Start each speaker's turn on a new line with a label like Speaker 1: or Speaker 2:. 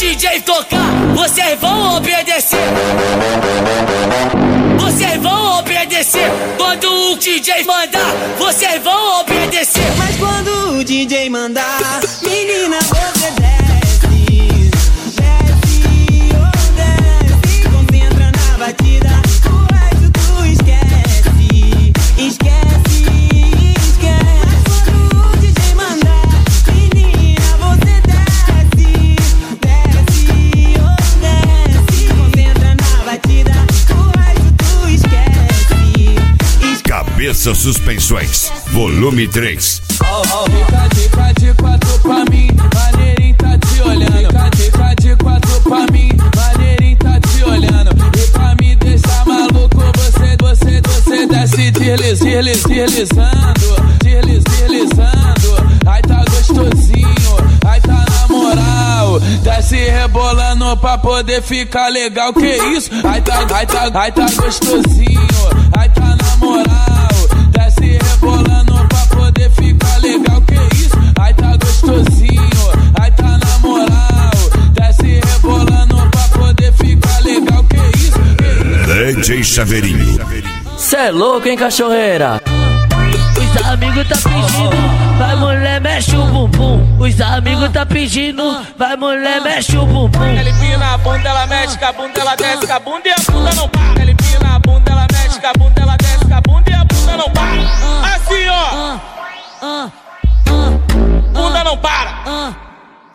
Speaker 1: DJ tocar, vocês vão obedecer. Vocês vão obedecer. Quando o DJ mandar, vocês vão obedecer.
Speaker 2: Mas quando o DJ mandar, menina, você desce. Desce, oh desce. Concentra na batida, o resto tu esquece. Esquece, esquece. Mas quando o DJ mandar, menina, você desce. Desce, oh desce. Concentra na batida, o resto tu esquece.
Speaker 3: Cabeça Suspensões, volume 3.
Speaker 4: Fica de quatro pra mim, maneirinho tá te olhando. Fica de quatro pra mim, maneirinho tá te olhando. E pra me deixar maluco, você desce deslizando. Ai tá gostosinho, ai tá na moral. Desce rebolando pra poder ficar legal, que isso? Ai tá gostosinho, ai tá na moral. Desce rebolando pra poder ficar legal, que isso? Ai tá gostosinho, ai tá na moral. Desce rebolando pra poder ficar legal, que isso?
Speaker 3: DJ Chaveirinho.
Speaker 5: Cê é louco, hein, cachorreira? Os amigos tá pedindo, vai mulher, mexe o bumbum. Os amigos tá pedindo, vai mulher, mexe o bumbum.
Speaker 4: Ela empina a bunda, ela mexe com a bunda, ela desce com a bunda e a bunda não para. Ela empina a bunda, ela mexe com a bunda,